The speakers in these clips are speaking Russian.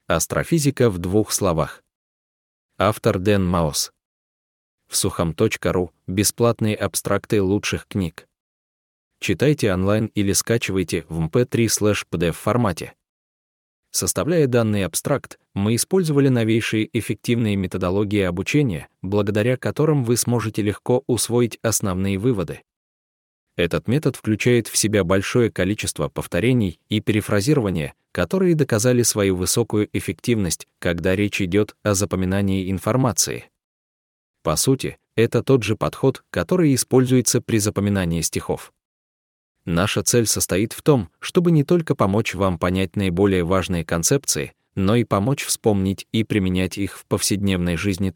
Астрофизика в двух словах. Автор Дэн Маус. Всухом.ру. Бесплатные абстракты лучших книг. Читайте онлайн или скачивайте в mp3/pdf формате. Составляя данный абстракт, мы использовали новейшие эффективные методологии обучения, благодаря которым вы сможете легко усвоить основные выводы. Этот метод включает в себя большое количество повторений и перефразирования, которые доказали свою высокую эффективность, когда речь идет о запоминании информации. По сути, это тот же подход, который используется при запоминании стихов. Наша цель состоит в том, чтобы не только помочь вам понять наиболее важные концепции, но и помочь вспомнить и применять их в повседневной жизни.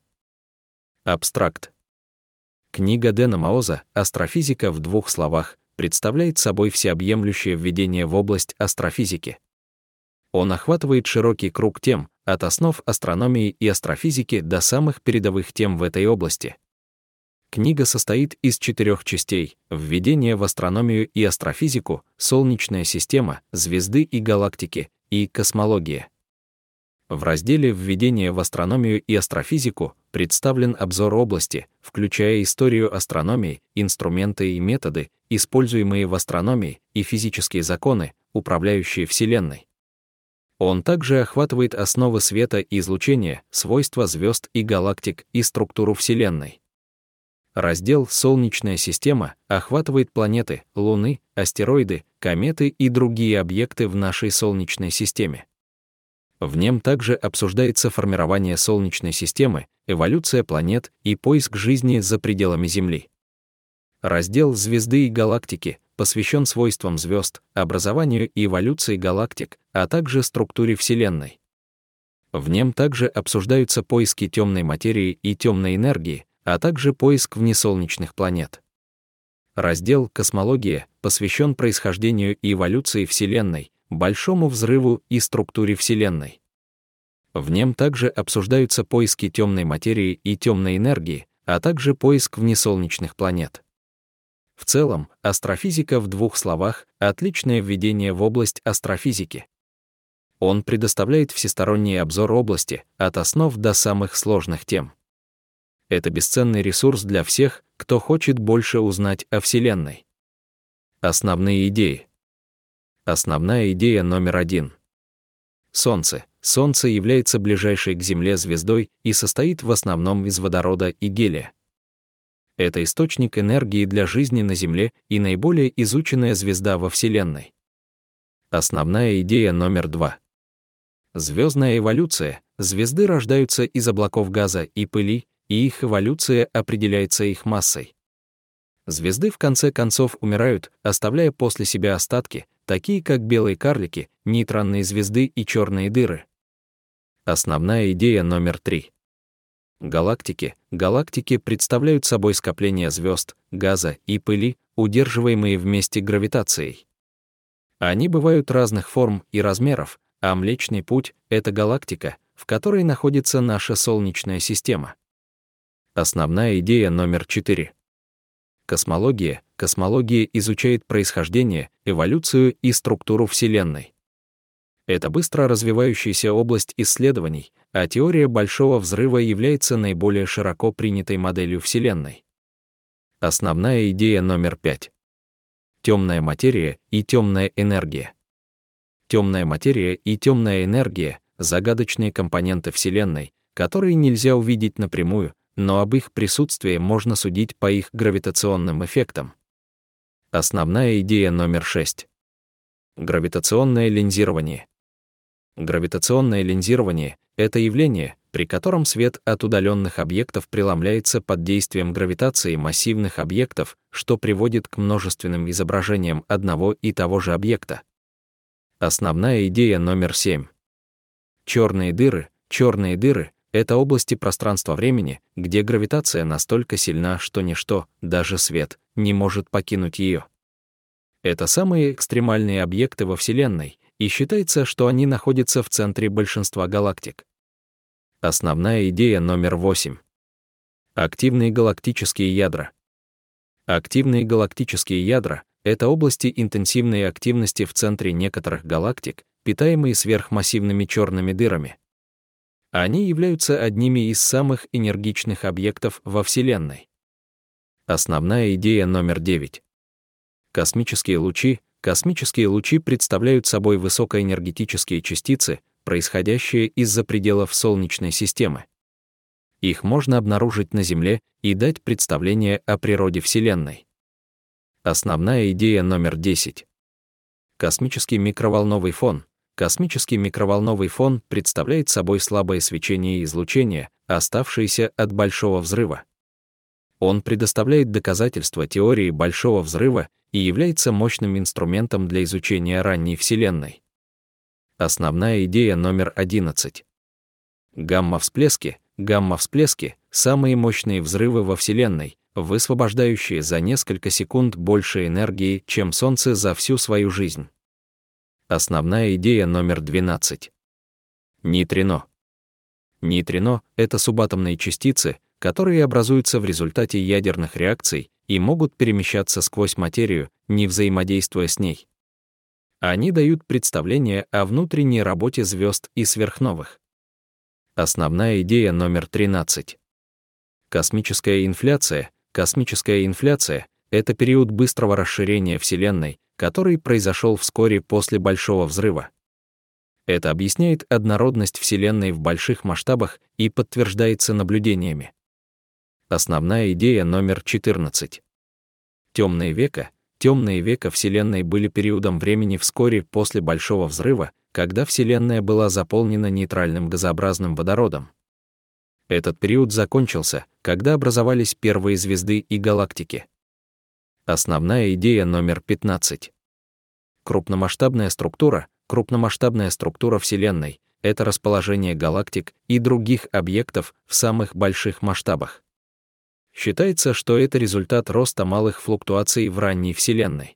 Абстракт. Книга Дэна Мауза «Астрофизика в двух словах» представляет собой всеобъемлющее введение в область астрофизики. Он охватывает широкий круг тем, от основ астрономии и астрофизики до самых передовых тем в этой области. Книга состоит из 4 частей: введение в астрономию и астрофизику, Солнечная система, звезды и галактики, и космология. В разделе «Введение в астрономию и астрофизику» представлен обзор области, включая историю астрономии, инструменты и методы, используемые в астрономии, и физические законы, управляющие Вселенной. Он также охватывает основы света и излучения, свойства звезд и галактик и структуру Вселенной. Раздел «Солнечная система» охватывает планеты, Луны, астероиды, кометы и другие объекты в нашей Солнечной системе. В нем также обсуждается формирование Солнечной системы, эволюция планет и поиск жизни за пределами Земли. Раздел «Звезды и галактики» посвящен свойствам звезд, образованию и эволюции галактик, а также структуре Вселенной. В нем также обсуждаются поиски темной материи и темной энергии, а также поиск внесолнечных планет. Раздел «Космология» посвящен происхождению и эволюции Вселенной, Большому взрыву и структуре Вселенной. В нем также обсуждаются поиски темной материи и темной энергии, а также поиск внесолнечных планет. В целом, астрофизика в двух словах — отличное введение в область астрофизики. Он предоставляет всесторонний обзор области, от основ до самых сложных тем. Это бесценный ресурс для всех, кто хочет больше узнать о Вселенной. Основные идеи. Основная идея номер 1. Солнце. Солнце является ближайшей к Земле звездой и состоит в основном из водорода и гелия. Это источник энергии для жизни на Земле и наиболее изученная звезда во Вселенной. Основная идея номер 2. Звездная эволюция. Звезды рождаются из облаков газа и пыли, и их эволюция определяется их массой. Звезды в конце концов умирают, оставляя после себя остатки, такие как белые карлики, нейтронные звезды и черные дыры. Основная идея номер 3. Галактики. Галактики представляют собой скопления звезд, газа и пыли, удерживаемые вместе гравитацией. Они бывают разных форм и размеров, а Млечный Путь — это галактика, в которой находится наша Солнечная система. Основная идея номер 4. Космология. Космология изучает происхождение, эволюцию и структуру Вселенной. Это быстро развивающаяся область исследований, а теория Большого взрыва является наиболее широко принятой моделью Вселенной. Основная идея номер 5. Темная материя и темная энергия. Темная материя и темная энергия — загадочные компоненты Вселенной, которые нельзя увидеть напрямую, но об их присутствии можно судить по их гравитационным эффектам. Основная идея номер 6. Гравитационное линзирование. Гравитационное линзирование — это явление, при котором свет от удаленных объектов преломляется под действием гравитации массивных объектов, что приводит к множественным изображениям одного и того же объекта. Основная идея номер 7. Черные дыры. Черные дыры — это области пространства-времени, где гравитация настолько сильна, что ничто, даже свет, не может покинуть ее. Это самые экстремальные объекты во Вселенной, и считается, что они находятся в центре большинства галактик. Основная идея номер 8. Активные галактические ядра. Активные галактические ядра — это области интенсивной активности в центре некоторых галактик, питаемые сверхмассивными черными дырами. Они являются одними из самых энергичных объектов во Вселенной. Основная идея номер 9. Космические лучи. Космические лучи представляют собой высокоэнергетические частицы, происходящие из-за пределов Солнечной системы. Их можно обнаружить на Земле и дать представление о природе Вселенной. Основная идея номер 10. Космический микроволновый фон. Космический микроволновый фон представляет собой слабое свечение и излучение, оставшееся от Большого взрыва. Он предоставляет доказательства теории Большого взрыва и является мощным инструментом для изучения ранней Вселенной. Основная идея номер 11. Гамма-всплески. Гамма-всплески — самые мощные взрывы во Вселенной, высвобождающие за несколько секунд больше энергии, чем Солнце за всю свою жизнь. Основная идея номер 12. Нейтрино. Нейтрино — это субатомные частицы, которые образуются в результате ядерных реакций и могут перемещаться сквозь материю, не взаимодействуя с ней. Они дают представление о внутренней работе звезд и сверхновых. Основная идея номер 13. Космическая инфляция. Космическая инфляция — это период быстрого расширения Вселенной, который произошел вскоре после Большого взрыва. Это объясняет однородность Вселенной в больших масштабах и подтверждается наблюдениями. Основная идея номер 14. Темные века. Темные века Вселенной были периодом времени вскоре после Большого взрыва, когда Вселенная была заполнена нейтральным газообразным водородом. Этот период закончился, когда образовались первые звезды и галактики. Основная идея номер 15. Крупномасштабная структура. Крупномасштабная структура Вселенной — это расположение галактик и других объектов в самых больших масштабах. Считается, что это результат роста малых флуктуаций в ранней Вселенной.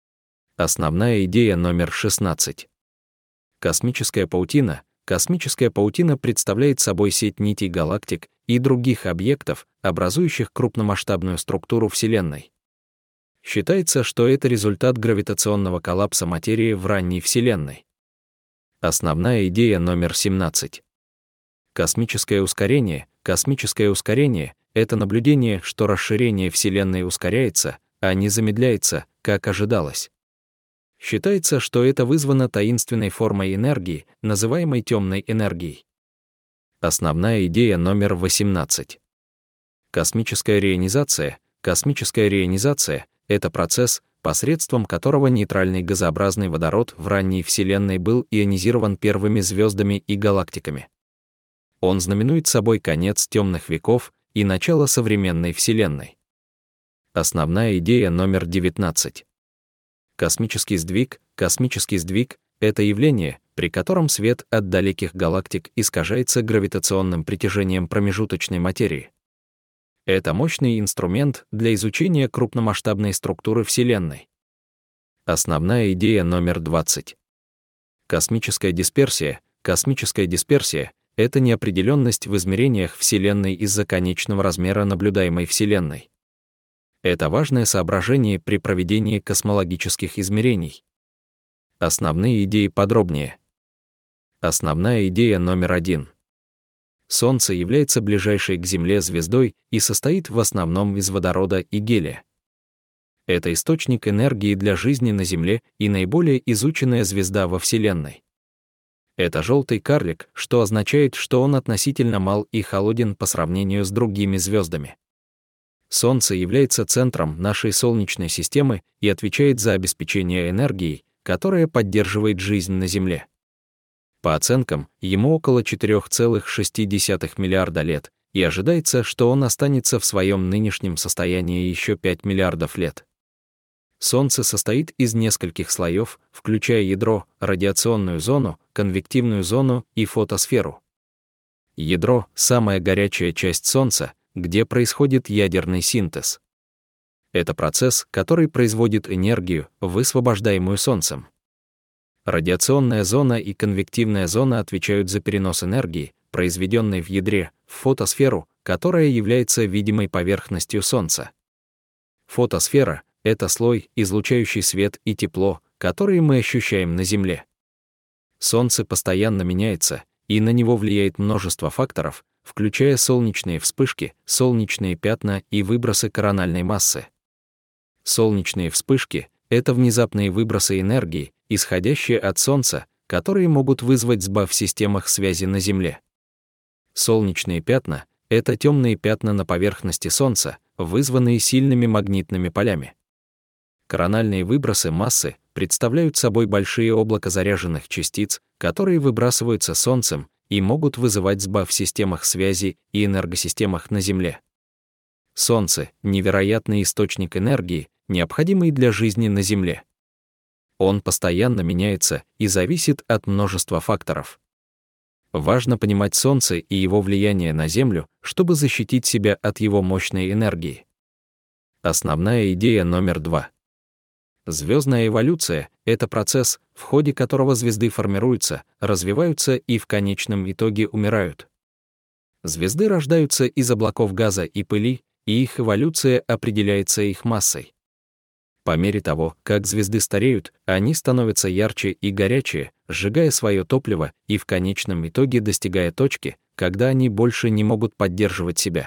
Основная идея номер 16. Космическая паутина. Космическая паутина представляет собой сеть нитей галактик и других объектов, образующих крупномасштабную структуру Вселенной. Считается, что это результат гравитационного коллапса материи в ранней Вселенной. Основная идея номер 17. Космическое ускорение. Космическое ускорение — это наблюдение, что расширение Вселенной ускоряется, а не замедляется, как ожидалось. Считается, что это вызвано таинственной формой энергии, называемой темной энергией. Основная идея номер 18. Космическая реионизация. Космическая реионизация — это процесс, посредством которого нейтральный газообразный водород в ранней Вселенной был ионизирован первыми звездами и галактиками. Он знаменует собой конец темных веков и начало современной Вселенной. Основная идея номер 19. Космический сдвиг. Космический сдвиг — это явление, при котором свет от далеких галактик искажается гравитационным притяжением промежуточной материи. Это мощный инструмент для изучения крупномасштабной структуры Вселенной. Основная идея номер 20. Космическая дисперсия. Космическая дисперсия — это неопределенность в измерениях Вселенной из-за конечного размера наблюдаемой Вселенной. Это важное соображение при проведении космологических измерений. Основные идеи подробнее. Основная идея номер 1. Солнце является ближайшей к Земле звездой и состоит в основном из водорода и гелия. Это источник энергии для жизни на Земле и наиболее изученная звезда во Вселенной. Это желтый карлик, что означает, что он относительно мал и холоден по сравнению с другими звездами. Солнце является центром нашей Солнечной системы и отвечает за обеспечение энергией, которая поддерживает жизнь на Земле. По оценкам, ему около 4,6 миллиарда лет, и ожидается, что он останется в своем нынешнем состоянии еще 5 миллиардов лет. Солнце состоит из нескольких слоев, включая ядро, радиационную зону, конвективную зону и фотосферу. Ядро — самая горячая часть Солнца, где происходит ядерный синтез. Это процесс, который производит энергию, высвобождаемую Солнцем. Радиационная зона и конвективная зона отвечают за перенос энергии, произведенной в ядре, в фотосферу, которая является видимой поверхностью Солнца. Фотосфера — это слой, излучающий свет и тепло, которые мы ощущаем на Земле. Солнце постоянно меняется, и на него влияет множество факторов, включая солнечные вспышки, солнечные пятна и выбросы корональной массы. Солнечные вспышки — это внезапные выбросы энергии, исходящие от Солнца, которые могут вызвать сбой в системах связи на Земле. Солнечные пятна — это темные пятна на поверхности Солнца, вызванные сильными магнитными полями. Корональные выбросы массы представляют собой большие облака заряженных частиц, которые выбрасываются Солнцем и могут вызывать сбой в системах связи и энергосистемах на Земле. Солнце — невероятный источник энергии, необходимый для жизни на Земле. Он постоянно меняется и зависит от множества факторов. Важно понимать Солнце и его влияние на Землю, чтобы защитить себя от его мощной энергии. Основная идея номер 2. Звездная эволюция — это процесс, в ходе которого звезды формируются, развиваются и в конечном итоге умирают. Звезды рождаются из облаков газа и пыли, и их эволюция определяется их массой. По мере того, как звезды стареют, они становятся ярче и горячее, сжигая свое топливо и в конечном итоге достигая точки, когда они больше не могут поддерживать себя.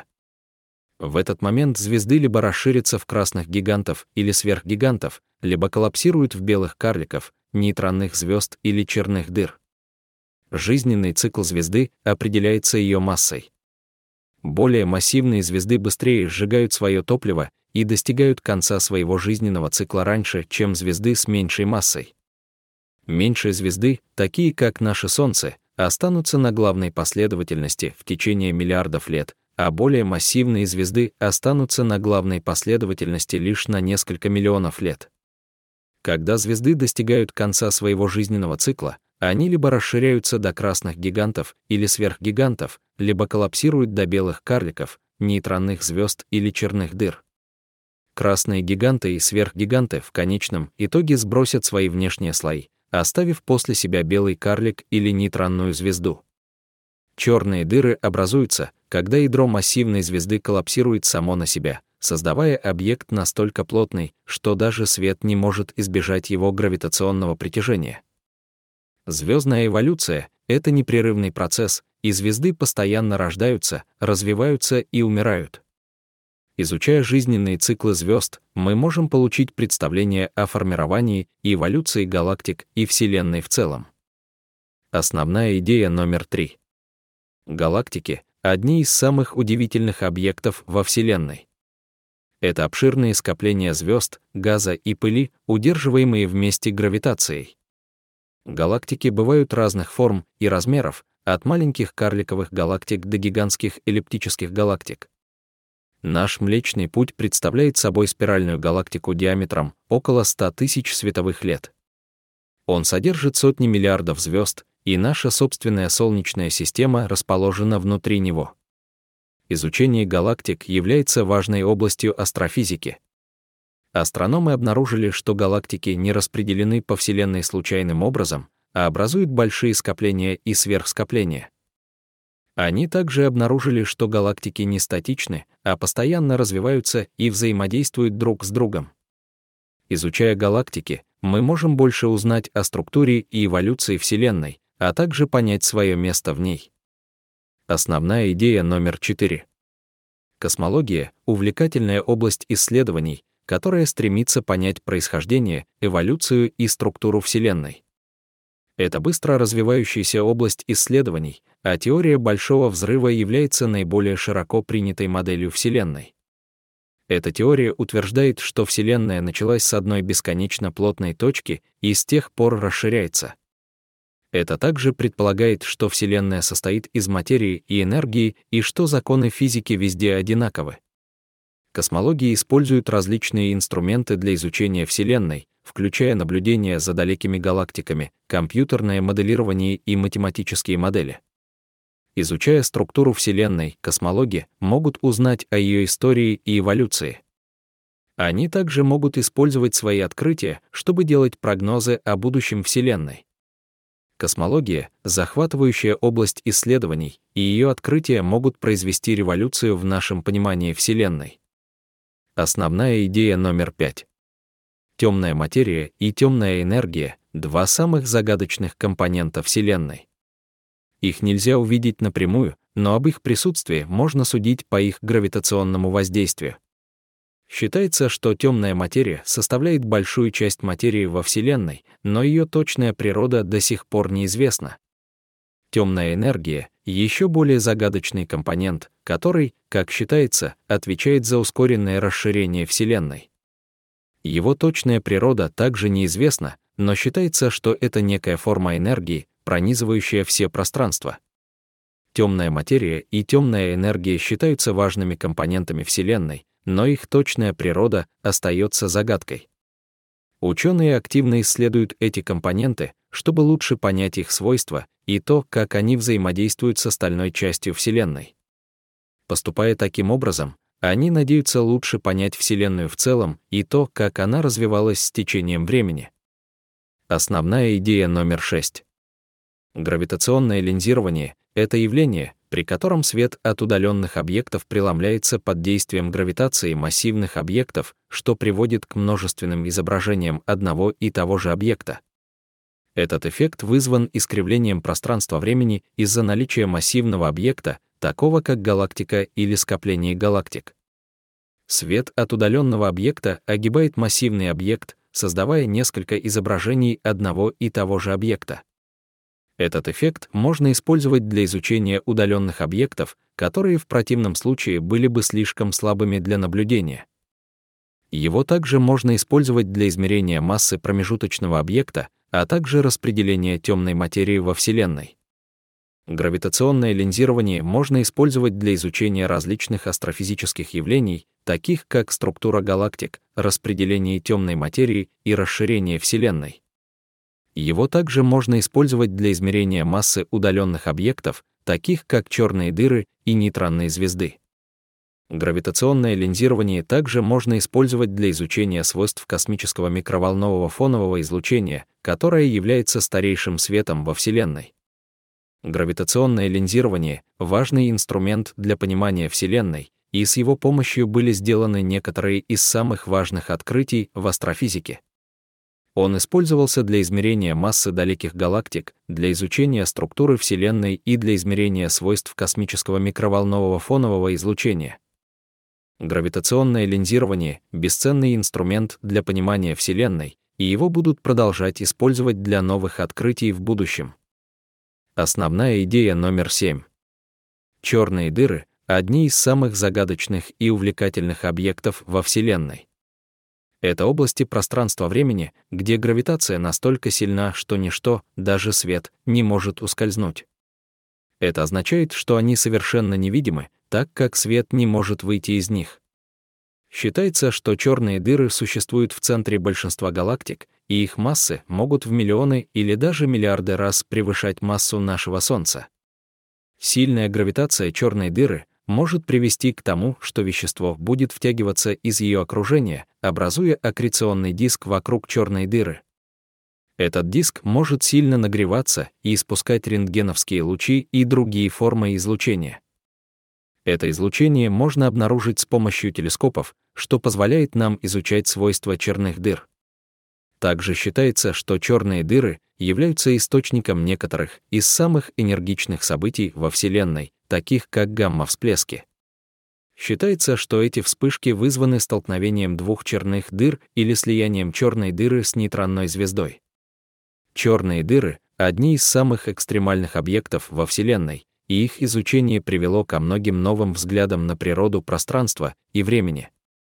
В этот момент звезды либо расширятся в красных гигантов или сверхгигантов, либо коллапсируют в белых карликов, нейтронных звезд или черных дыр. Жизненный цикл звезды определяется ее массой. Более массивные звезды быстрее сжигают свое топливо и достигают конца своего жизненного цикла раньше, чем звезды с меньшей массой. Меньшие звезды, такие как наше Солнце, останутся на главной последовательности в течение миллиардов лет, а более массивные звезды останутся на главной последовательности лишь на несколько миллионов лет. Когда звезды достигают конца своего жизненного цикла, они либо расширяются до красных гигантов или сверхгигантов, либо коллапсируют до белых карликов, нейтронных звезд или черных дыр. Красные гиганты и сверхгиганты в конечном итоге сбросят свои внешние слои, оставив после себя белый карлик или нейтронную звезду. Черные дыры образуются, когда ядро массивной звезды коллапсирует само на себя, создавая объект настолько плотный, что даже свет не может избежать его гравитационного притяжения. Звездная эволюция — это непрерывный процесс, и звезды постоянно рождаются, развиваются и умирают. Изучая жизненные циклы звезд, мы можем получить представление о формировании и эволюции галактик и Вселенной в целом. Основная идея номер 3. Галактики — одни из самых удивительных объектов во Вселенной. Это обширные скопления звезд, газа и пыли, удерживаемые вместе гравитацией. Галактики бывают разных форм и размеров, от маленьких карликовых галактик до гигантских эллиптических галактик. Наш Млечный Путь представляет собой спиральную галактику диаметром около 100 тысяч световых лет. Он содержит сотни миллиардов звезд, и наша собственная Солнечная система расположена внутри него. Изучение галактик является важной областью астрофизики. Астрономы обнаружили, что галактики не распределены по Вселенной случайным образом, а образуют большие скопления и сверхскопления. Они также обнаружили, что галактики не статичны, а постоянно развиваются и взаимодействуют друг с другом. Изучая галактики, мы можем больше узнать о структуре и эволюции Вселенной, а также понять свое место в ней. Основная идея номер 4. Космология — увлекательная область исследований, которая стремится понять происхождение, эволюцию и структуру Вселенной. Это быстро развивающаяся область исследований, а теория Большого взрыва является наиболее широко принятой моделью Вселенной. Эта теория утверждает, что Вселенная началась с одной бесконечно плотной точки и с тех пор расширяется. Это также предполагает, что Вселенная состоит из материи и энергии и что законы физики везде одинаковы. Космология использует различные инструменты для изучения Вселенной, включая наблюдения за далекими галактиками, компьютерное моделирование и математические модели. Изучая структуру Вселенной, космологи могут узнать о ее истории и эволюции. Они также могут использовать свои открытия, чтобы делать прогнозы о будущем Вселенной. Космология — захватывающая область исследований, и ее открытия могут произвести революцию в нашем понимании Вселенной. Основная идея номер 5. Темная материя и темная энергия — два самых загадочных компонента Вселенной. Их нельзя увидеть напрямую, но об их присутствии можно судить по их гравитационному воздействию. Считается, что темная материя составляет большую часть материи во Вселенной, но ее точная природа до сих пор неизвестна. Темная энергия — еще более загадочный компонент, который, как считается, отвечает за ускоренное расширение Вселенной. Его точная природа также неизвестна, но считается, что это некая форма энергии, пронизывающая все пространства. Темная материя и темная энергия считаются важными компонентами Вселенной, но их точная природа остается загадкой. Ученые активно исследуют эти компоненты, чтобы лучше понять их свойства и то, как они взаимодействуют с остальной частью Вселенной. Поступая таким образом, они надеются лучше понять Вселенную в целом и то, как она развивалась с течением времени. Основная идея номер 6. Гравитационное линзирование — это явление, при котором свет от удаленных объектов преломляется под действием гравитации массивных объектов, что приводит к множественным изображениям одного и того же объекта. Этот эффект вызван искривлением пространства-времени из-за наличия массивного объекта, такого как галактика или скопление галактик. Свет от удаленного объекта огибает массивный объект, создавая несколько изображений одного и того же объекта. Этот эффект можно использовать для изучения удаленных объектов, которые в противном случае были бы слишком слабыми для наблюдения. Его также можно использовать для измерения массы промежуточного объекта, а также распределения темной материи во Вселенной. Гравитационное линзирование можно использовать для изучения различных астрофизических явлений, таких как структура галактик, распределение темной материи и расширение Вселенной. Его также можно использовать для измерения массы удаленных объектов, таких как черные дыры и нейтронные звезды. Гравитационное линзирование также можно использовать для изучения свойств космического микроволнового фонового излучения, которое является старейшим светом во Вселенной. Гравитационное линзирование — важный инструмент для понимания Вселенной, и с его помощью были сделаны некоторые из самых важных открытий в астрофизике. Он использовался для измерения массы далеких галактик, для изучения структуры Вселенной и для измерения свойств космического микроволнового фонового излучения. Гравитационное линзирование — бесценный инструмент для понимания Вселенной, и его будут продолжать использовать для новых открытий в будущем. Основная идея номер 7. Черные дыры — одни из самых загадочных и увлекательных объектов во Вселенной. Это области пространства-времени, где гравитация настолько сильна, что ничто, даже свет, не может ускользнуть. Это означает, что они совершенно невидимы, так как свет не может выйти из них. Считается, что черные дыры существуют в центре большинства галактик, и их массы могут в миллионы или даже миллиарды раз превышать массу нашего Солнца. Сильная гравитация черной дыры может привести к тому, что вещество будет втягиваться из ее окружения, образуя аккреционный диск вокруг черной дыры. Этот диск может сильно нагреваться и испускать рентгеновские лучи и другие формы излучения. Это излучение можно обнаружить с помощью телескопов, что позволяет нам изучать свойства черных дыр. Также считается, что черные дыры являются источником некоторых из самых энергичных событий во Вселенной, таких как гамма-всплески. Считается, что эти вспышки вызваны столкновением двух черных дыр или слиянием черной дыры с нейтронной звездой. Черные дыры — одни из самых экстремальных объектов во Вселенной, и их изучение привело ко многим новым взглядам на природу пространства и времени.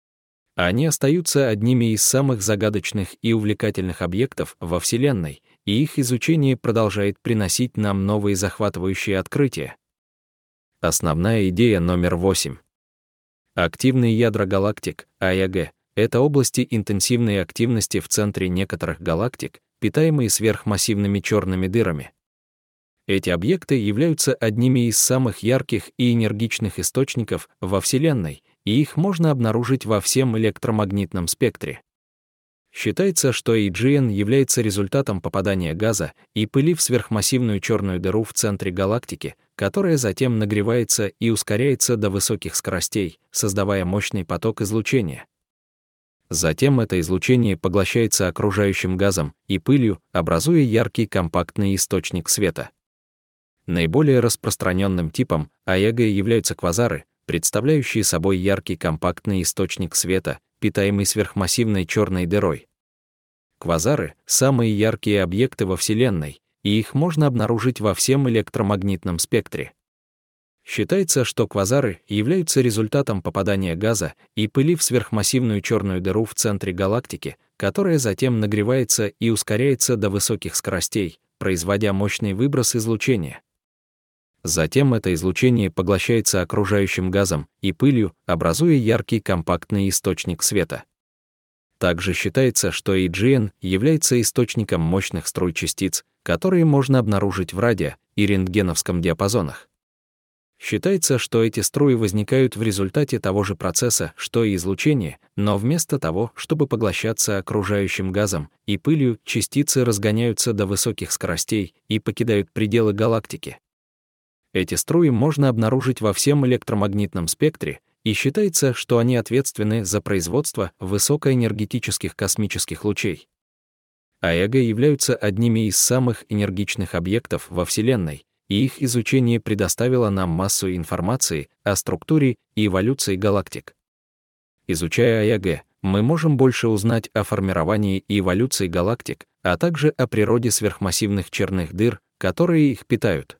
Они остаются одними из самых загадочных и увлекательных объектов во Вселенной, и их изучение продолжает приносить нам новые захватывающие открытия. Основная идея номер 8. Активные ядра галактик, АЯГ, это области интенсивной активности в центре некоторых галактик, питаемые сверхмассивными черными дырами. Эти объекты являются одними из самых ярких и энергичных источников во Вселенной, и их можно обнаружить во всем электромагнитном спектре. Считается, что AGN является результатом попадания газа и пыли в сверхмассивную черную дыру в центре галактики, которая затем нагревается и ускоряется до высоких скоростей, создавая мощный поток излучения. Затем это излучение поглощается окружающим газом и пылью, образуя яркий компактный источник света. Наиболее распространенным типом АЭГ являются квазары, представляющие собой яркий компактный источник света, питаемый сверхмассивной черной дырой. Квазары — самые яркие объекты во Вселенной, и их можно обнаружить во всем электромагнитном спектре. Считается, что квазары являются результатом попадания газа и пыли в сверхмассивную черную дыру в центре галактики, которая затем нагревается и ускоряется до высоких скоростей, производя мощный выброс излучения. Затем это излучение поглощается окружающим газом и пылью, образуя яркий компактный источник света. Также считается, что AGN является источником мощных струй частиц, которые можно обнаружить в радио- и рентгеновском диапазонах. Считается, что эти струи возникают в результате того же процесса, что и излучение, но вместо того, чтобы поглощаться окружающим газом и пылью, частицы разгоняются до высоких скоростей и покидают пределы галактики. Эти струи можно обнаружить во всем электромагнитном спектре, и считается, что они ответственны за производство высокоэнергетических космических лучей. АЭГ являются одними из самых энергичных объектов во Вселенной, и их изучение предоставило нам массу информации о структуре и эволюции галактик. Изучая АЭГ, мы можем больше узнать о формировании и эволюции галактик, а также о природе сверхмассивных черных дыр, которые их питают.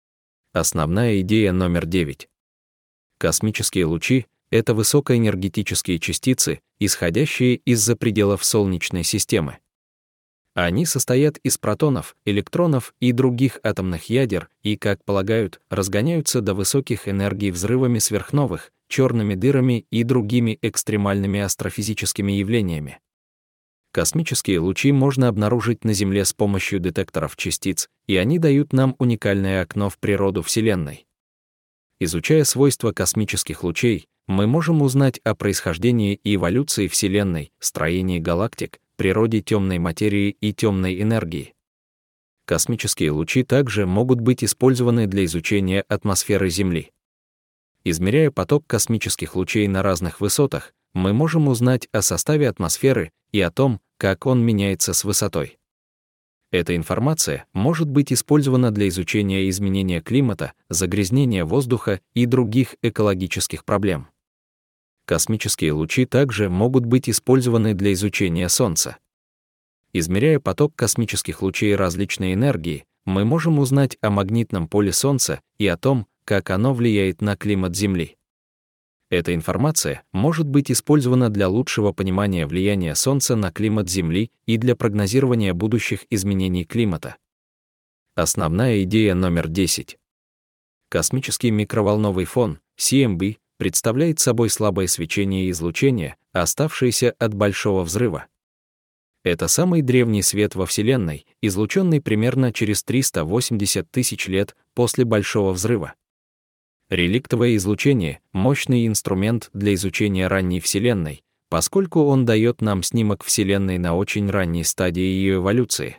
Основная идея номер 9. Космические лучи — это высокоэнергетические частицы, исходящие из-за пределов Солнечной системы. Они состоят из протонов, электронов и других атомных ядер и, как полагают, разгоняются до высоких энергий взрывами сверхновых, черными дырами и другими экстремальными астрофизическими явлениями. Космические лучи можно обнаружить на Земле с помощью детекторов частиц, и они дают нам уникальное окно в природу Вселенной. Изучая свойства космических лучей, мы можем узнать о происхождении и эволюции Вселенной, строении галактик, природе темной материи и темной энергии. Космические лучи также могут быть использованы для изучения атмосферы Земли. Измеряя поток космических лучей на разных высотах, мы можем узнать о составе атмосферы и о том, как он меняется с высотой. Эта информация может быть использована для изучения изменения климата, загрязнения воздуха и других экологических проблем. Космические лучи также могут быть использованы для изучения Солнца. Измеряя поток космических лучей различной энергии, мы можем узнать о магнитном поле Солнца и о том, как оно влияет на климат Земли. Эта информация может быть использована для лучшего понимания влияния Солнца на климат Земли и для прогнозирования будущих изменений климата. Основная идея номер 10. Космический микроволновый фон, CMB, представляет собой слабое свечение и излучение, оставшееся от Большого взрыва. Это самый древний свет во Вселенной, излученный примерно через 380 тысяч лет после Большого взрыва. Реликтовое излучение — мощный инструмент для изучения ранней Вселенной, поскольку он дает нам снимок Вселенной на очень ранней стадии ее эволюции.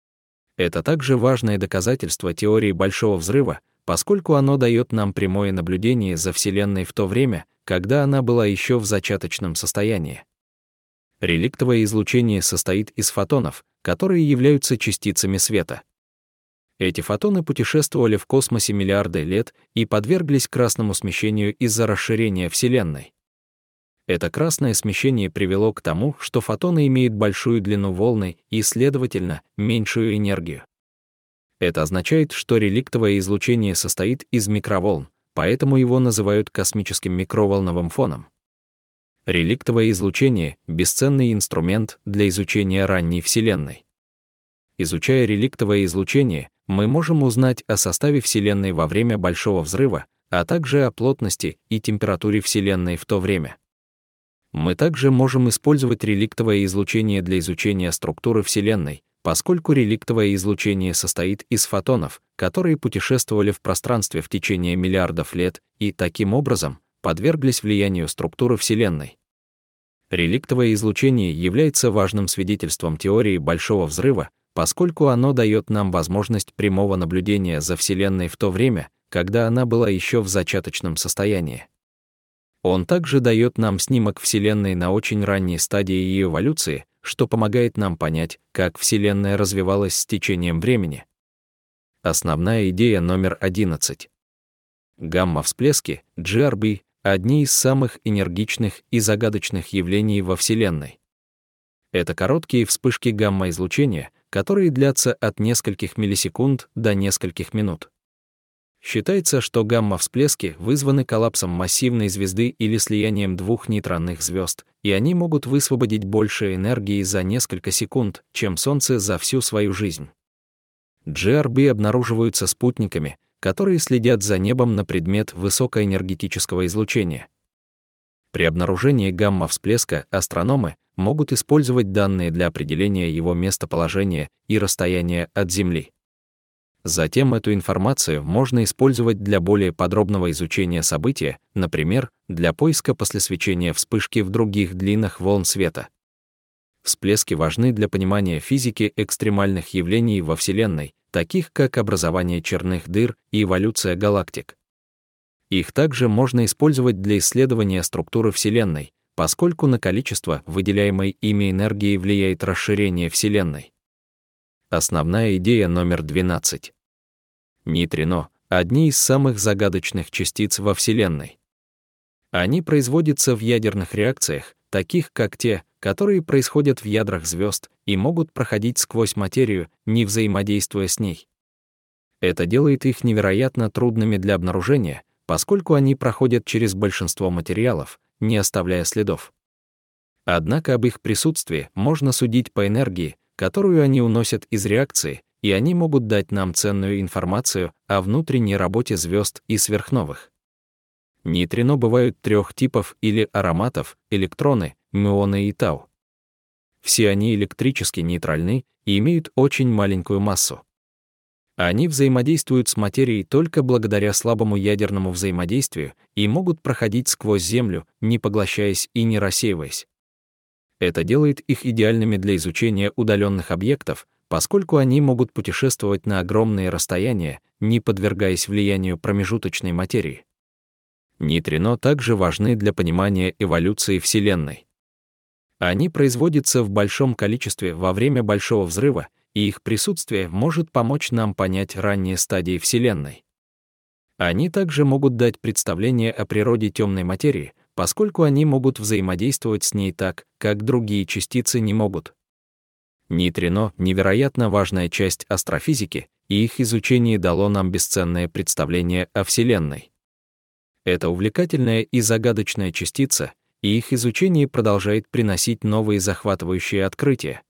Это также важное доказательство теории Большого взрыва, поскольку оно дает нам прямое наблюдение за Вселенной в то время, когда она была еще в зачаточном состоянии. Реликтовое излучение состоит из фотонов, которые являются частицами света. Эти фотоны путешествовали в космосе миллиарды лет и подверглись красному смещению из-за расширения Вселенной. Это красное смещение привело к тому, что фотоны имеют большую длину волны и, следовательно, меньшую энергию. Это означает, что реликтовое излучение состоит из микроволн, поэтому его называют космическим микроволновым фоном. Реликтовое излучение — бесценный инструмент для изучения ранней Вселенной. Изучая реликтовое излучение, мы можем узнать о составе Вселенной во время Большого взрыва, а также о плотности и температуре Вселенной в то время. Мы также можем использовать реликтовое излучение для изучения структуры Вселенной, поскольку реликтовое излучение состоит из фотонов, которые путешествовали в пространстве в течение миллиардов лет и, таким образом, подверглись влиянию структуры Вселенной. Реликтовое излучение является важным свидетельством теории Большого взрыва, поскольку оно дает нам возможность прямого наблюдения за Вселенной в то время, когда она была еще в зачаточном состоянии. Он также дает нам снимок Вселенной на очень ранней стадии ее эволюции, что помогает нам понять, как Вселенная развивалась с течением времени. Основная идея номер 11. Гамма-всплески, GRB, одни из самых энергичных и загадочных явлений во Вселенной. Это короткие вспышки гамма-излучения, которые длятся от нескольких миллисекунд до нескольких минут. Считается, что гамма-всплески вызваны коллапсом массивной звезды или слиянием двух нейтронных звезд, и они могут высвободить больше энергии за несколько секунд, чем Солнце за всю свою жизнь. GRB обнаруживаются спутниками, которые следят за небом на предмет высокоэнергетического излучения. При обнаружении гамма-всплеска астрономы могут использовать данные для определения его местоположения и расстояния от Земли. Затем эту информацию можно использовать для более подробного изучения события, например, для поиска после свечения вспышки в других длинах волн света. Всплески важны для понимания физики экстремальных явлений во Вселенной, таких как образование черных дыр и эволюция галактик. Их также можно использовать для исследования структуры Вселенной, поскольку на количество выделяемой ими энергии влияет расширение Вселенной. Основная идея номер 12. Нейтрино — одни из самых загадочных частиц во Вселенной. Они производятся в ядерных реакциях, таких как те, которые происходят в ядрах звезд и могут проходить сквозь материю, не взаимодействуя с ней. Это делает их невероятно трудными для обнаружения, поскольку они проходят через большинство материалов, не оставляя следов. Однако об их присутствии можно судить по энергии, которую они уносят из реакции, и они могут дать нам ценную информацию о внутренней работе звезд и сверхновых. Нейтрино бывают трех типов или ароматов: электроны, мюоны и тау. Все они электрически нейтральны и имеют очень маленькую массу. Они взаимодействуют с материей только благодаря слабому ядерному взаимодействию и могут проходить сквозь Землю, не поглощаясь и не рассеиваясь. Это делает их идеальными для изучения удаленных объектов, поскольку они могут путешествовать на огромные расстояния, не подвергаясь влиянию промежуточной материи. Нейтрино также важны для понимания эволюции Вселенной. Они производятся в большом количестве во время Большого взрыва, и их присутствие может помочь нам понять ранние стадии Вселенной. Они также могут дать представление о природе темной материи, поскольку они могут взаимодействовать с ней так, как другие частицы не могут. Нейтрино — невероятно важная часть астрофизики, и их изучение дало нам бесценное представление о Вселенной. Это увлекательная и загадочная частица, и их изучение продолжает приносить новые захватывающие открытия.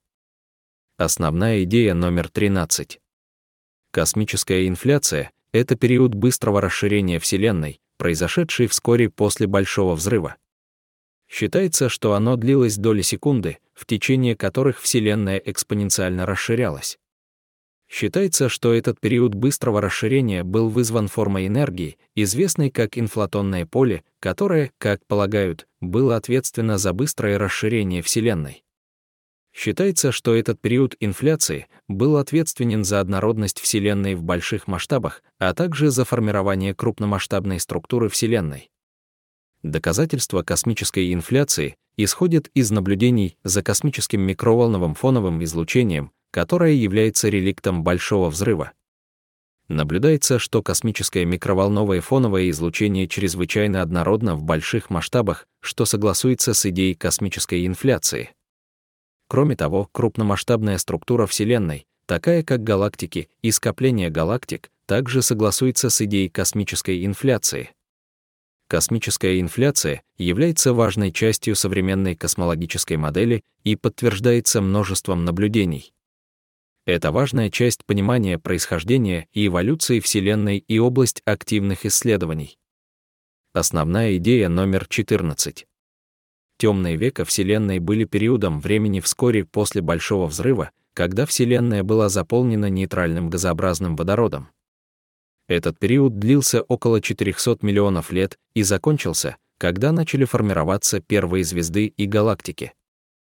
Основная идея номер 13. Космическая инфляция — это период быстрого расширения Вселенной, произошедший вскоре после Большого взрыва. Считается, что оно длилось доли секунды, в течение которых Вселенная экспоненциально расширялась. Считается, что этот период быстрого расширения был вызван формой энергии, известной как инфлационное поле, которое, как полагают, было ответственно за быстрое расширение Вселенной. Считается, что этот период инфляции был ответственен за однородность Вселенной в больших масштабах, а также за формирование крупномасштабной структуры Вселенной. Доказательства космической инфляции исходят из наблюдений за космическим микроволновым фоновым излучением, которое является реликтом Большого взрыва. Наблюдается, что космическое микроволновое фоновое излучение чрезвычайно однородно в больших масштабах, что согласуется с идеей космической инфляции. Кроме того, крупномасштабная структура Вселенной, такая как галактики и скопления галактик, также согласуется с идеей космической инфляции. Космическая инфляция является важной частью современной космологической модели и подтверждается множеством наблюдений. Это важная часть понимания происхождения и эволюции Вселенной и область активных исследований. Основная идея номер 14. Темные века Вселенной были периодом времени вскоре после Большого взрыва, когда Вселенная была заполнена нейтральным газообразным водородом. Этот период длился около 400 миллионов лет и закончился, когда начали формироваться первые звезды и галактики.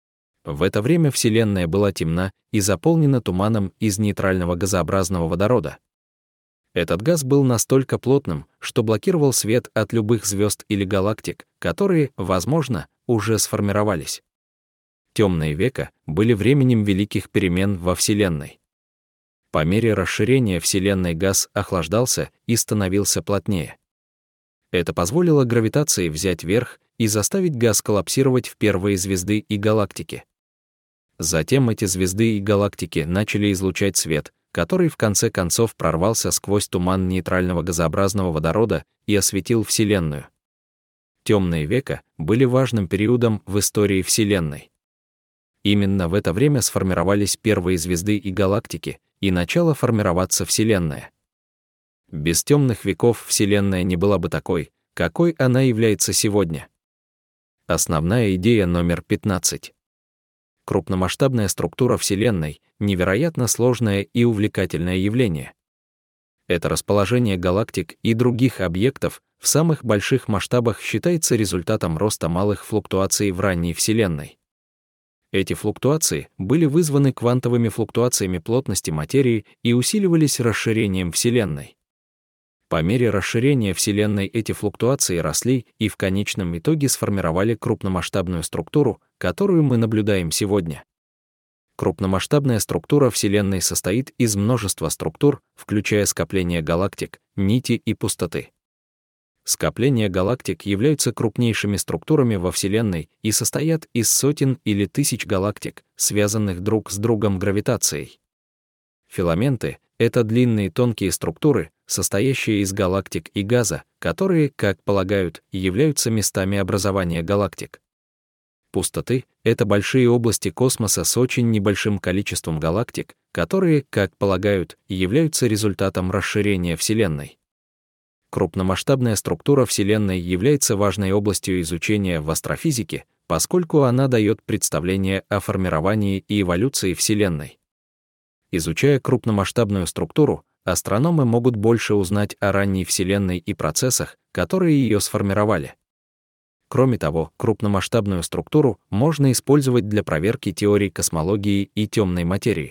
В это время Вселенная была темна и заполнена туманом из нейтрального газообразного водорода. Этот газ был настолько плотным, что блокировал свет от любых звезд или галактик, которые, возможно, уже сформировались. Темные века были временем великих перемен во Вселенной. По мере расширения Вселенной газ охлаждался и становился плотнее. Это позволило гравитации взять верх и заставить газ коллапсировать в первые звезды и галактики. Затем эти звезды и галактики начали излучать свет, который в конце концов прорвался сквозь туман нейтрального газообразного водорода и осветил Вселенную. Темные века были важным периодом в истории Вселенной. Именно в это время сформировались первые звезды и галактики, и начала формироваться Вселенная. Без темных веков Вселенная не была бы такой, какой она является сегодня. Основная идея номер 15. Крупномасштабная структура Вселенной — невероятно сложное и увлекательное явление. Это расположение галактик и других объектов в самых больших масштабах считается результатом роста малых флуктуаций в ранней Вселенной. Эти флуктуации были вызваны квантовыми флуктуациями плотности материи и усиливались расширением Вселенной. По мере расширения Вселенной эти флуктуации росли и в конечном итоге сформировали крупномасштабную структуру, которую мы наблюдаем сегодня. Крупномасштабная структура Вселенной состоит из множества структур, включая скопления галактик, нити и пустоты. Скопления галактик являются крупнейшими структурами во Вселенной и состоят из сотен или тысяч галактик, связанных друг с другом гравитацией. Филаменты — это длинные тонкие структуры, состоящие из галактик и газа, которые, как полагают, являются местами образования галактик. Пустоты — это большие области космоса с очень небольшим количеством галактик, которые, как полагают, являются результатом расширения Вселенной. Крупномасштабная структура Вселенной является важной областью изучения в астрофизике, поскольку она дает представление о формировании и эволюции Вселенной. Изучая крупномасштабную структуру, астрономы могут больше узнать о ранней Вселенной и процессах, которые ее сформировали. Кроме того, крупномасштабную структуру можно использовать для проверки теорий космологии и темной материи.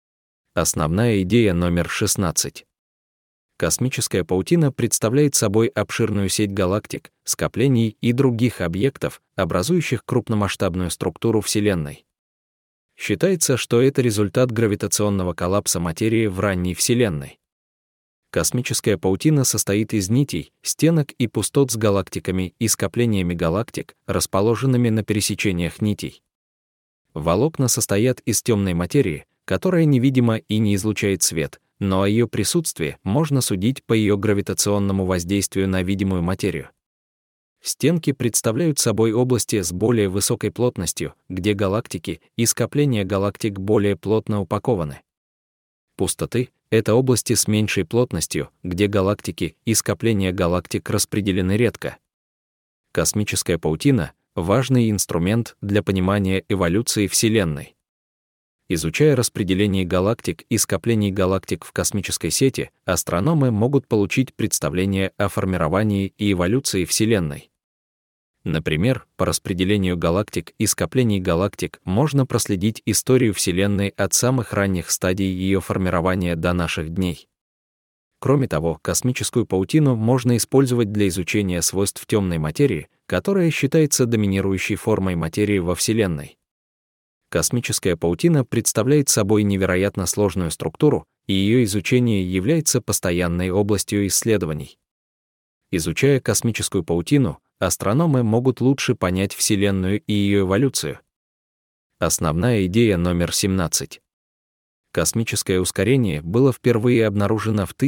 Основная идея номер 16. Космическая паутина представляет собой обширную сеть галактик, скоплений и других объектов, образующих крупномасштабную структуру Вселенной. Считается, что это результат гравитационного коллапса материи в ранней Вселенной. Космическая паутина состоит из нитей, стенок и пустот с галактиками и скоплениями галактик, расположенными на пересечениях нитей. Волокна состоят из темной материи, которая невидима и не излучает свет, но о ее присутствии можно судить по ее гравитационному воздействию на видимую материю. Стенки представляют собой области с более высокой плотностью, где галактики и скопления галактик более плотно упакованы. Пустоты — это области с меньшей плотностью, где галактики и скопления галактик распределены редко. Космическая паутина — важный инструмент для понимания эволюции Вселенной. Изучая распределение галактик и скоплений галактик в космической сети, астрономы могут получить представление о формировании и эволюции Вселенной. Например, по распределению галактик и скоплений галактик можно проследить историю Вселенной от самых ранних стадий ее формирования до наших дней. Кроме того, космическую паутину можно использовать для изучения свойств темной материи, которая считается доминирующей формой материи во Вселенной. Космическая паутина представляет собой невероятно сложную структуру, и ее изучение является постоянной областью исследований. Изучая космическую паутину, астрономы могут лучше понять Вселенную и ее эволюцию. Основная идея номер 17. Космическое ускорение было впервые обнаружено в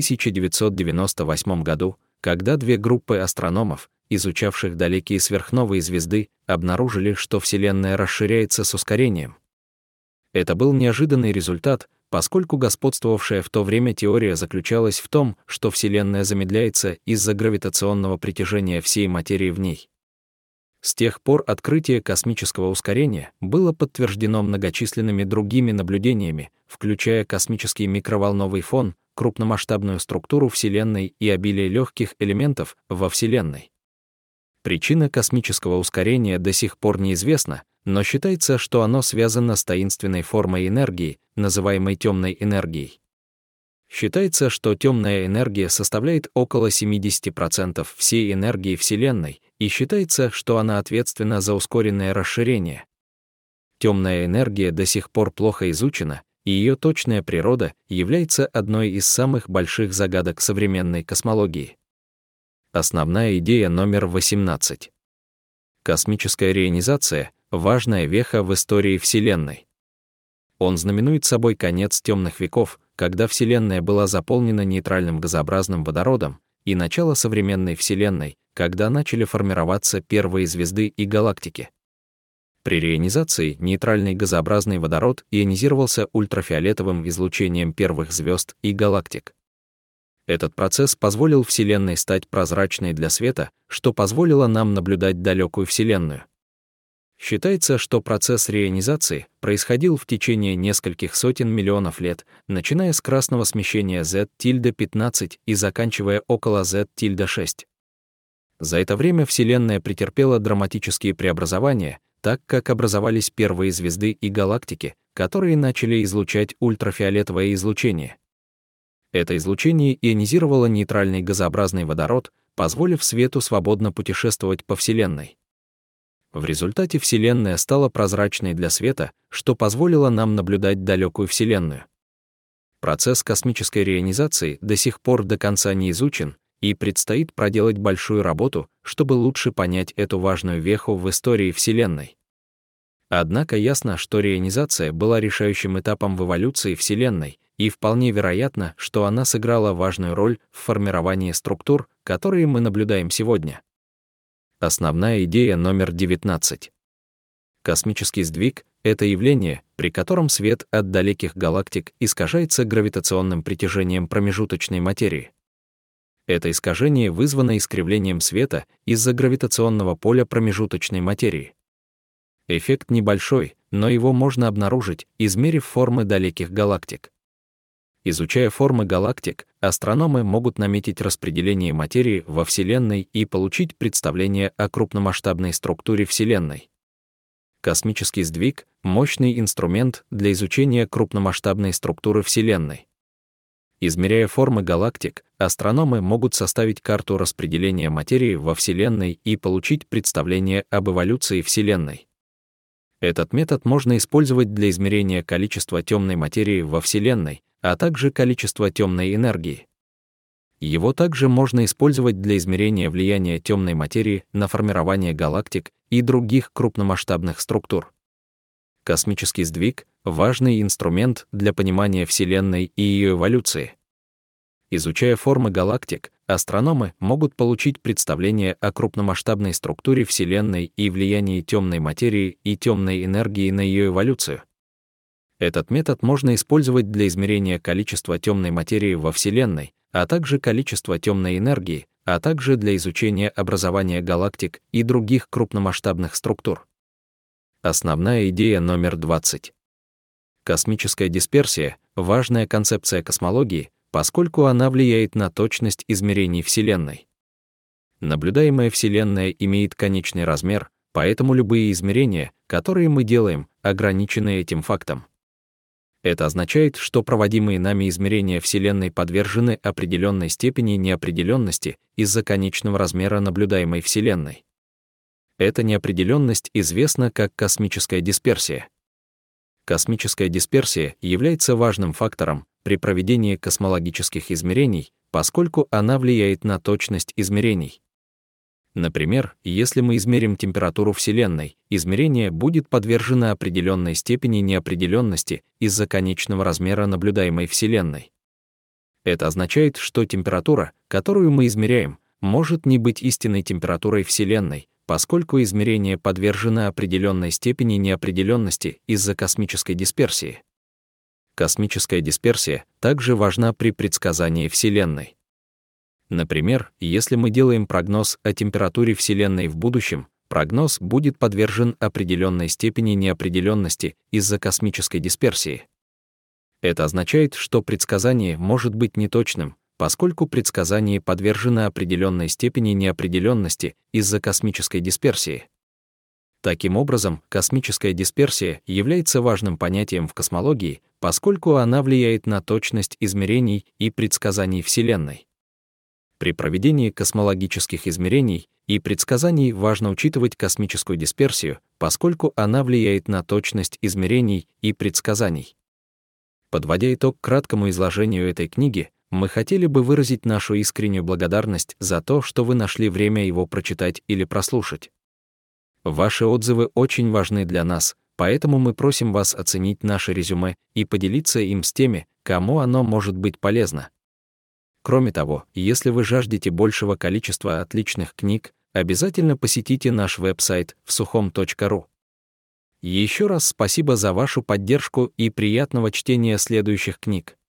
1998 году, когда две группы астрономов, изучавших далекие сверхновые звезды, обнаружили, что Вселенная расширяется с ускорением. Это был неожиданный результат, поскольку господствовавшая в то время теория заключалась в том, что Вселенная замедляется из-за гравитационного притяжения всей материи в ней. С тех пор открытие космического ускорения было подтверждено многочисленными другими наблюдениями, включая космический микроволновый фон, крупномасштабную структуру Вселенной и обилие легких элементов во Вселенной. Причина космического ускорения до сих пор неизвестна, но считается, что оно связано с таинственной формой энергии, называемой темной энергией. Считается, что темная энергия составляет около 70% всей энергии Вселенной, и считается, что она ответственна за ускоренное расширение. Темная энергия до сих пор плохо изучена, и ее точная природа является одной из самых больших загадок современной космологии. Основная идея номер 18. Космическая реионизация — важная веха в истории Вселенной. Он знаменует собой конец темных веков, когда Вселенная была заполнена нейтральным газообразным водородом, и начало современной Вселенной, когда начали формироваться первые звезды и галактики. При реионизации нейтральный газообразный водород ионизировался ультрафиолетовым излучением первых звезд и галактик. Этот процесс позволил Вселенной стать прозрачной для света, что позволило нам наблюдать далекую Вселенную. Считается, что процесс реионизации происходил в течение нескольких сотен миллионов лет, начиная с красного смещения Z-15 и заканчивая около Z-6. За это время Вселенная претерпела драматические преобразования, так как образовались первые звезды и галактики, которые начали излучать ультрафиолетовое излучение. Это излучение ионизировало нейтральный газообразный водород, позволив свету свободно путешествовать по Вселенной. В результате Вселенная стала прозрачной для света, что позволило нам наблюдать далекую Вселенную. Процесс космической реионизации до сих пор до конца не изучен, и предстоит проделать большую работу, чтобы лучше понять эту важную веху в истории Вселенной. Однако ясно, что реионизация была решающим этапом в эволюции Вселенной, и вполне вероятно, что она сыграла важную роль в формировании структур, которые мы наблюдаем сегодня. Основная идея номер 19. Космический сдвиг — это явление, при котором свет от далеких галактик искажается гравитационным притяжением промежуточной материи. Это искажение вызвано искривлением света из-за гравитационного поля промежуточной материи. Эффект небольшой, но его можно обнаружить, измерив формы далеких галактик. Изучая формы галактик, астрономы могут наметить распределение материи во Вселенной и получить представление о крупномасштабной структуре Вселенной. Космический сдвиг — мощный инструмент для изучения крупномасштабной структуры Вселенной. Измеряя формы галактик, астрономы могут составить карту распределения материи во Вселенной и получить представление об эволюции Вселенной. Этот метод можно использовать для измерения количества темной материи во Вселенной, а также количество темной энергии. Его также можно использовать для измерения влияния темной материи на формирование галактик и других крупномасштабных структур. Космический сдвиг — важный инструмент для понимания Вселенной и ее эволюции. Изучая формы галактик, астрономы могут получить представление о крупномасштабной структуре Вселенной и влиянии темной материи и темной энергии на ее эволюцию. Этот метод можно использовать для измерения количества темной материи во Вселенной, а также количества темной энергии, а также для изучения образования галактик и других крупномасштабных структур. Основная идея номер 20. Космическая дисперсия — важная концепция космологии, поскольку она влияет на точность измерений Вселенной. Наблюдаемая Вселенная имеет конечный размер, поэтому любые измерения, которые мы делаем, ограничены этим фактом. Это означает, что проводимые нами измерения Вселенной подвержены определенной степени неопределенности из-за конечного размера наблюдаемой Вселенной. Эта неопределенность известна как космическая дисперсия. Космическая дисперсия является важным фактором при проведении космологических измерений, поскольку она влияет на точность измерений. Например, если мы измерим температуру Вселенной, измерение будет подвержено определенной степени неопределенности из-за конечного размера наблюдаемой Вселенной. Это означает, что температура, которую мы измеряем, может не быть истинной температурой Вселенной, поскольку измерение подвержено определенной степени неопределенности из-за космической дисперсии. Космическая дисперсия также важна при предсказании Вселенной. Например, если мы делаем прогноз о температуре Вселенной в будущем, прогноз будет подвержен определенной степени неопределенности из-за космической дисперсии. Это означает, что предсказание может быть неточным, поскольку предсказание подвержено определенной степени неопределенности из-за космической дисперсии. Таким образом, космическая дисперсия является важным понятием в космологии, поскольку она влияет на точность измерений и предсказаний Вселенной. При проведении космологических измерений и предсказаний важно учитывать космическую дисперсию, поскольку она влияет на точность измерений и предсказаний. Подводя итог краткому изложению этой книги, мы хотели бы выразить нашу искреннюю благодарность за то, что вы нашли время его прочитать или прослушать. Ваши отзывы очень важны для нас, поэтому мы просим вас оценить наше резюме и поделиться им с теми, кому оно может быть полезно. Кроме того, если вы жаждете большего количества отличных книг, обязательно посетите наш веб-сайт всухом.ру. Еще раз спасибо за вашу поддержку и приятного чтения следующих книг.